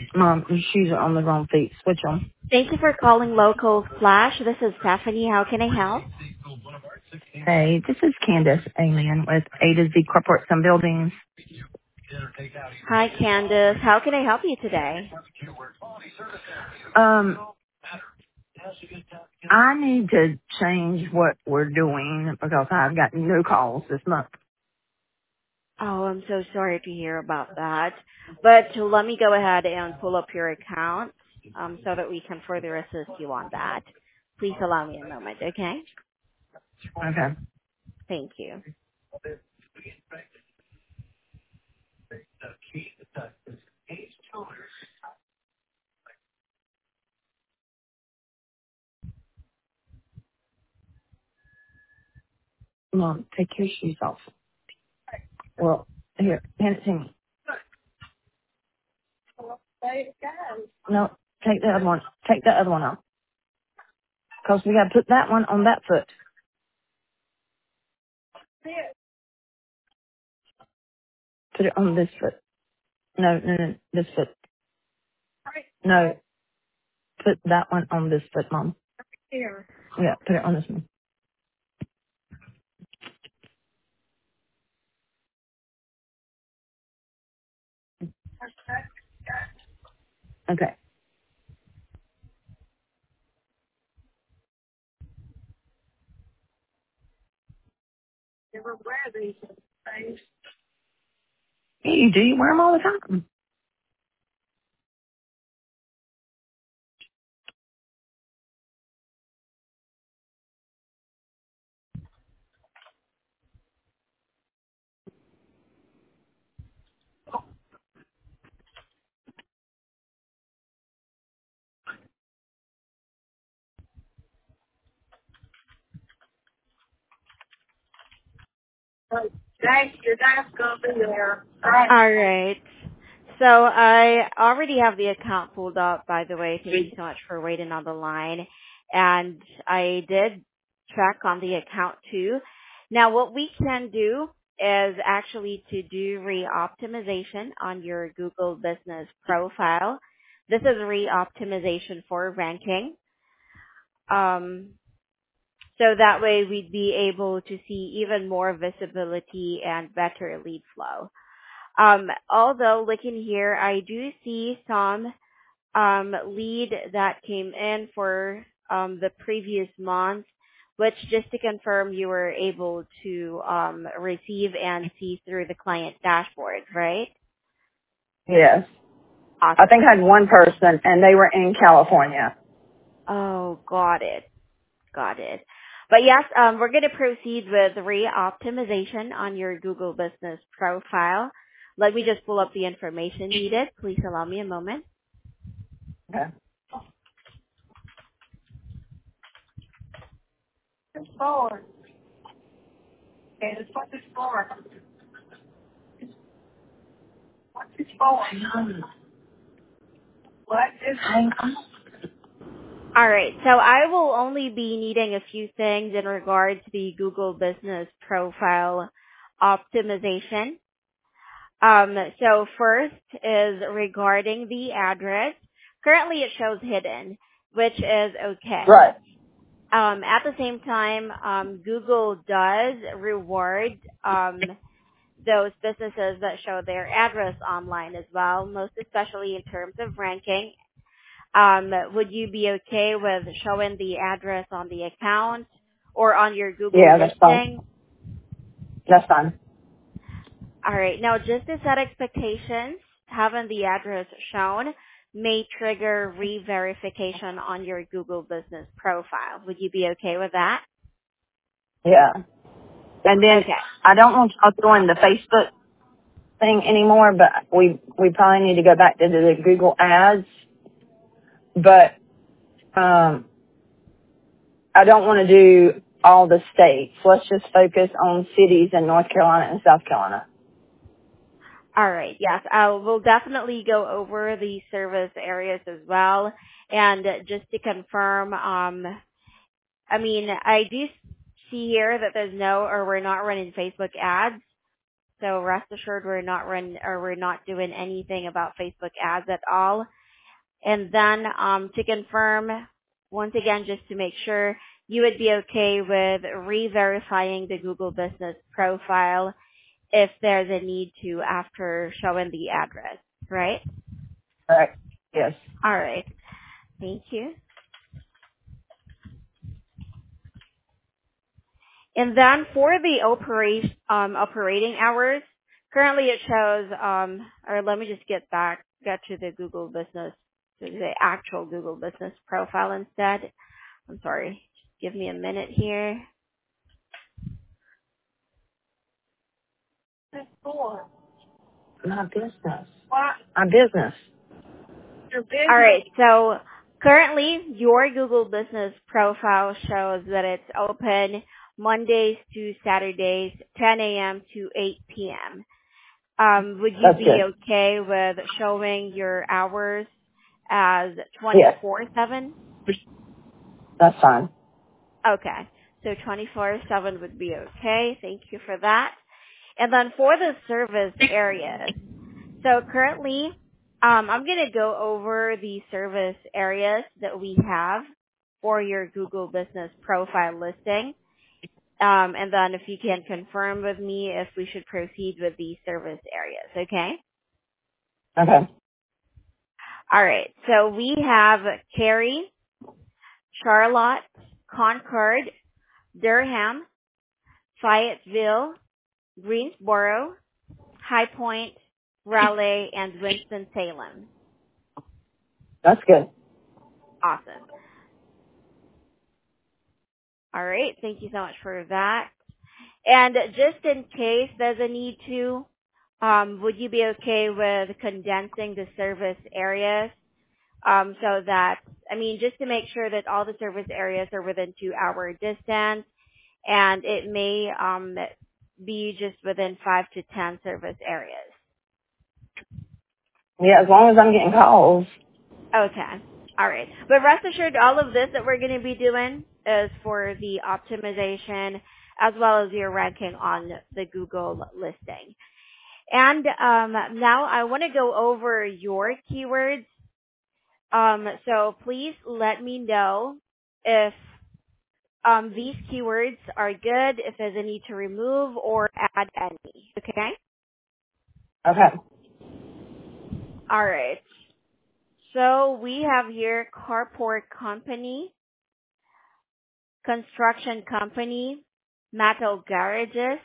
Mom, your shoes are on the wrong feet. Switch them. Thank you for calling Local Flash. This is Stephanie. How can I help? Hey, this is Candace Alien with A to Z Corporate Some Buildings. Hi, Candace. How can I help you today? Um, I need to change what we're doing because I've got no calls this month. Oh, I'm so sorry to hear about that. But let me go ahead and pull up your account so that we can further assist you on that. Please allow me a moment, okay? Okay. Thank you. Mom, take your shoes off. Well, here, hand it to me. No, take the other one. Take the other one off. Because we got to put that one on that foot. Put it on this foot. No, this foot. No, put that one on this foot, Mom. Yeah, put it on this one. Okay. Yeah, you do. You wear them all the time. Your dad's going to be there. All right. So I already have the account pulled up, by the way. Thank you so much for waiting on the line. And I did check on the account too. Now what we can do is actually to do re-optimization on your Google business profile. This is re-optimization for ranking. Um, so that way we'd be able to see even more visibility and better lead flow. Although looking here, I do see some lead that came in for the previous month, which just to confirm you were able to receive and see through the client dashboard, right? Yes. I think Awesome. I had one person, and they were in California. Oh, got it. Got it. But yes, we're going to proceed with re-optimization on your Google Business profile. Let me just pull up the information needed. Please allow me a moment. Okay. It's for. And it's what it's for. What's it for? What is hang on? All right. So I will only be needing a few things in regard to the Google Business Profile optimization. So first is regarding the address. Currently it shows hidden, which is okay. Right. At the same time, Google does reward those businesses that show their address online as well, most especially in terms of ranking. Would you be okay with showing the address on the account or on your Google Yeah, that's fine. listing? That's fine. All right. Now, just to set expectations, having the address shown may trigger re-verification on your Google business profile. Would you be okay with that? Yeah. And then Okay. I don't want y'all doing the Facebook thing anymore, but we probably need to go back to the Google ads. But I don't want to do all the states. Let's just focus on cities in North Carolina and South Carolina. All right. Yes, I will definitely go over the service areas as well. And just to confirm, I mean, I do see here that there's no or we're not running Facebook ads. So rest assured we're not doing anything about Facebook ads at all. And then to confirm, once again, just to make sure, you would be okay with re-verifying the Google Business profile if there's a need to after showing the address, right? Correct. Yes. All right. Thank you. And then for the operating hours, currently it shows, or let me just get to the Google Business, to the actual Google Business profile instead. I'm sorry. Just give me a minute here. My business. What? My business. Your business. All right. So currently your Google Business profile shows that it's open Mondays to Saturdays, 10 a.m. to 8 p.m. Would you That's be good. okay with showing your hours as Yes. 24/7? That's fine. Okay. So 24/7 would be okay. Thank you for that. And then for the service areas, so currently, I'm going to go over the service areas that we have for your Google Business profile listing. And then if you can confirm with me if we should proceed with the service areas, okay? Okay. All right. So we have Cary, Charlotte, Concord, Durham, Fayetteville, Greensboro, High Point, Raleigh, and Winston-Salem. That's good. Awesome. All right. Thank you so much for that. And just in case there's a need to, would you be okay with condensing the service areas so that, just to make sure that all the service areas are within 2-hour distance, and it may be just within 5 to 10 service areas? Yeah, as long as I'm getting calls. Okay. All right. But rest assured, all of this that we're going to be doing is for the optimization as well as your ranking on the Google listing. And now I want to go over your keywords. So please let me know if these keywords are good, if there's a need to remove or add any. Okay? Okay. All right. So we have here carport company, construction company, metal garages,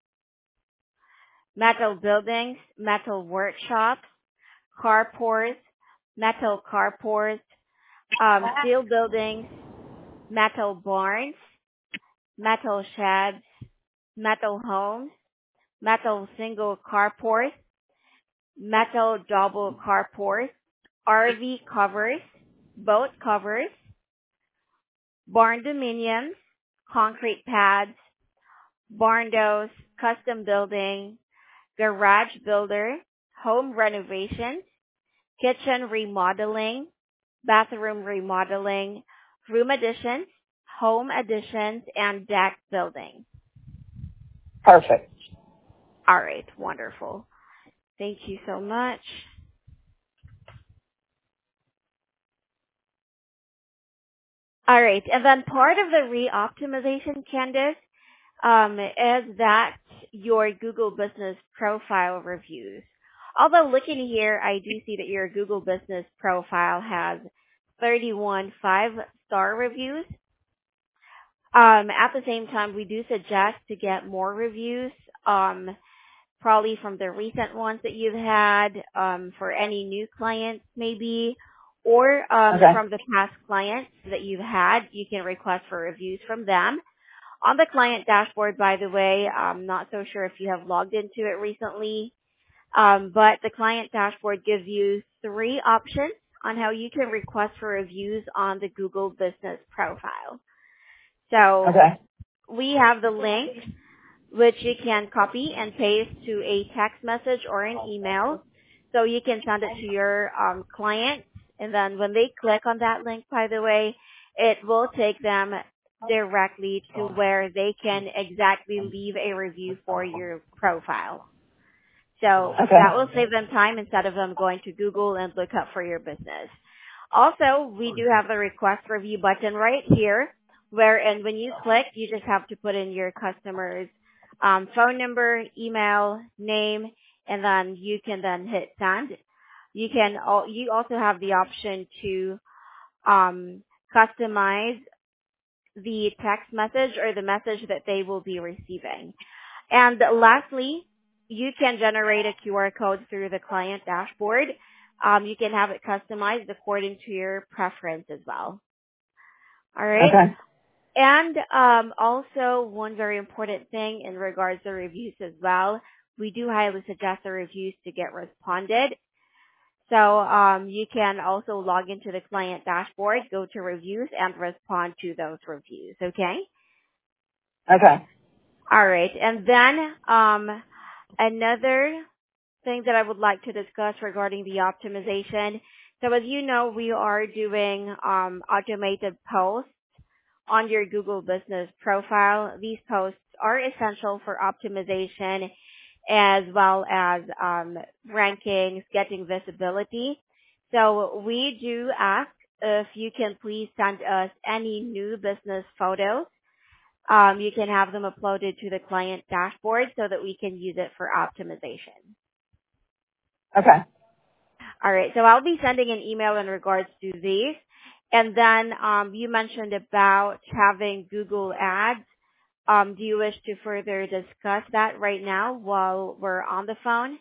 metal buildings, metal workshops, carports, metal carports, steel buildings, metal barns, metal sheds, metal homes, metal single carports, metal double carports, RV covers, boat covers, barn dominiums, concrete pads, barn doors, custom building, garage builder, home renovations, kitchen remodeling, bathroom remodeling, room additions, home additions, and deck building. Perfect. All right, wonderful. Thank you so much. All right, and then part of the re-optimization, Candice, is that your Google Business profile reviews. Although looking here, I do see that your Google Business profile has 31 5-star reviews. At the same time, we do suggest to get more reviews, probably from the recent ones that you've had, for any new clients maybe, or Okay. from the past clients that you've had. You can request for reviews from them. On the client dashboard, by the way, I'm not so sure if you have logged into it recently, but the client dashboard gives you 3 options on how you can request for reviews on the Google Business profile. So Okay. we have the link, which you can copy and paste to a text message or an email. So you can send it to your client, and then when they click on that link, by the way, it will take them directly to where they can exactly leave a review for your profile. So that will Okay. save them time instead of them going to Google and look up for your business. Also, we do have the request review button right here, wherein when you click, you just have to put in your customer's phone number, email, name, and then you can then hit send. You also have the option to customize the text message or the message that they will be receiving. And lastly, you can generate a QR code through the client dashboard. You can have it customized according to your preference as well. All right. Okay. And also one very important thing in regards to reviews as well, we do highly suggest the reviews to get responded. So you can also log into the client dashboard, go to reviews, and respond to those reviews. Okay. Okay. All right. And then another thing that I would like to discuss regarding the optimization. So as you know, we are doing automated posts on your Google business profile. These posts are essential for optimization as well as rankings, getting visibility. So we do ask if you can please send us any new business photos. You can have them uploaded to the client dashboard so that we can use it for optimization. Okay. All right. So I'll be sending an email in regards to these. And then you mentioned about having Google Ads. Do you wish to further discuss that right now while we're on the phone?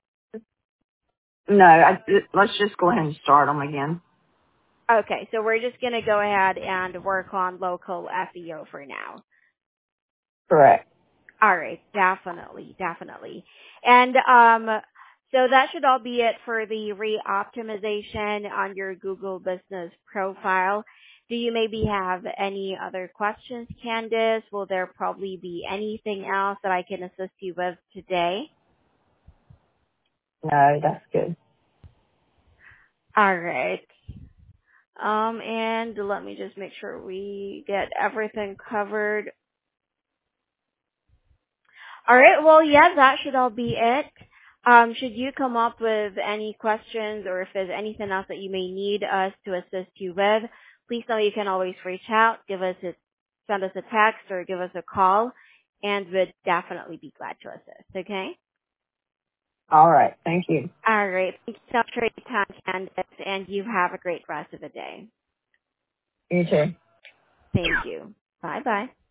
No, let's just go ahead and start them again. Okay. So we're just going to go ahead and work on local SEO for now. Correct. All right, definitely, definitely. And so that should all be it for the re-optimization on your Google business profile. Do you maybe have any other questions, Candice? Will there probably be anything else that I can assist you with today? No, that's good. All right. And let me just make sure we get everything covered. All right. Well, yeah, that should all be it. Should you come up with any questions or if there's anything else that you may need us to assist you with, please know you can always reach out, send us a text or give us a call, and we'd definitely be glad to assist. Okay? All right. Thank you. All right. Thank you so much for your time, Candice, and you have a great rest of the day. You too. Thank you. Bye bye.